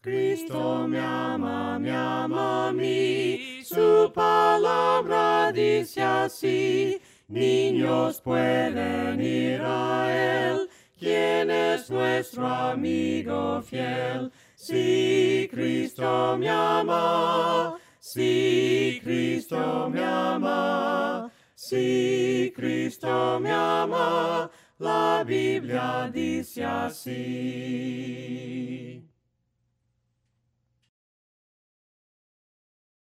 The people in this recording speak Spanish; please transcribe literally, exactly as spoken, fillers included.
Cristo me ama, me ama a mí, su palabra dice así. Niños pueden ir a Él, quien es nuestro amigo fiel. Si Cristo me ama, si Cristo me ama, si Cristo me ama, la Biblia dice así.